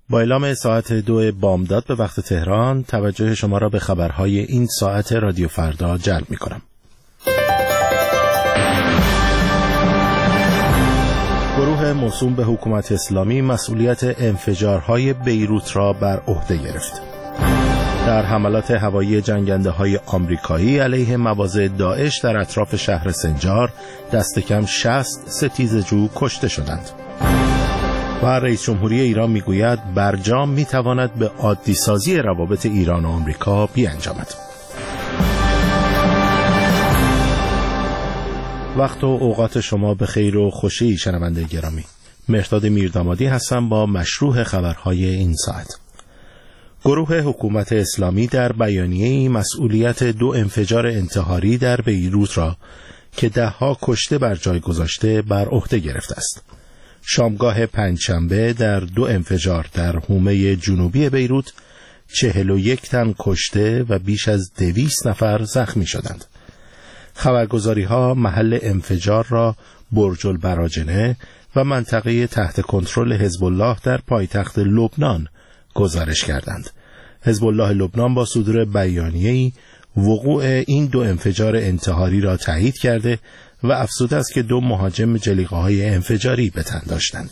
با اعلام ساعت 2 بامداد به وقت تهران توجه شما را به خبرهای این ساعت رادیو فردا جلب می کنم. گروه موسوم به حکومت اسلامی مسئولیت انفجارهای بیروت را بر عهده گرفت. در حملات هوایی جنگنده‌های آمریکایی علیه مواضع داعش در اطراف شهر سنجار دست کم 60 ستیزجو کشته شدند. و رئیس جمهوری ایران میگوید برجام میتواند به عادی سازی روابط ایران و آمریکا بیانجامد. وقت و اوقات شما به خیر و خوشی شنونده گرامی. مهرداد میردامادی هستم با مشروع خبرهای این ساعت. گروه حکومت اسلامی در بیانیه‌ای مسئولیت 2 انفجار انتحاری در بیروت را که 10 کشته بر جای گذاشته بر عهده گرفته است. شامگاه پنجشنبه در 2 انفجار در حومه جنوبی بیروت 41 تن کشته و بیش از 200 نفر زخمی شدند. خبرگزاری‌ها محل انفجار را برج البراجنه و منطقه تحت کنترل حزب الله در پایتخت لبنان گزارش کردند. حزب الله لبنان با صدور بیانیه‌ای وقوع این 2 انفجار انتحاری را تایید کرده و افزوده است که 2 مهاجم جلیقه‌های انفجاری به تن داشتند.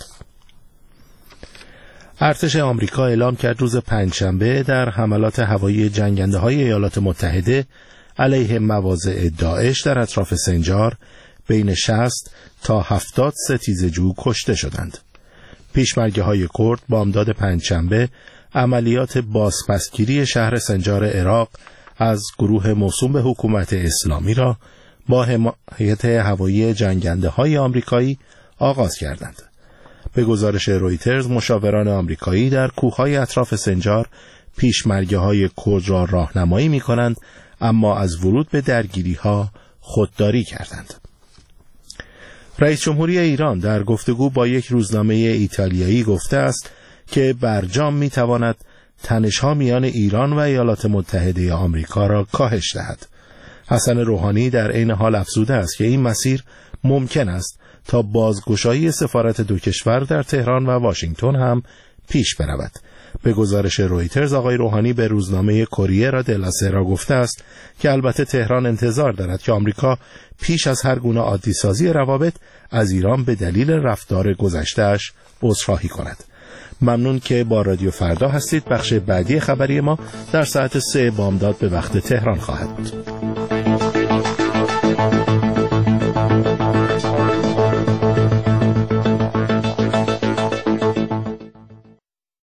ارتش آمریکا اعلام کرد روز پنجشنبه در حملات هوایی جنگنده‌های ایالات متحده علیه مواضع داعش در اطراف سنجار بین 60 تا 70 ستیزجو کشته شدند. پیشمرگه‌های کرد بامداد پنجشنبه عملیات بازپسگیری شهر سنجار عراق از گروه موسوم به حکومت اسلامی را با حمایت هوایی جنگنده‌های آمریکایی آغاز کردند. به گزارش رویترز مشاوران آمریکایی در کوههای اطراف سنجار پیشمرگه‌های کرد را راهنمایی می‌کنند، اما از ورود به درگیری‌ها خودداری کردند. رئیس جمهوری ایران در گفتگو با یک روزنامه ایتالیایی گفته است که برجام می‌تواند تنش‌ها میان ایران و ایالات متحده آمریکا را کاهش دهد. حسن روحانی در عین حال افزوده است که این مسیر ممکن است تا بازگشایی سفارت 2 کشور در تهران و واشنگتن هم پیش برود. به گزارش رویترز آقای روحانی به روزنامه کوریه دلا سرا گفته است که البته تهران انتظار دارد که آمریکا پیش از هر گونه عادی سازی روابط از ایران به دلیل رفتار گذشته‌اش عذرخواهی کند. ممنون که با رادیو فردا هستید. بخش بعدی خبری ما در ساعت 3 بامداد به وقت تهران خواهد بود.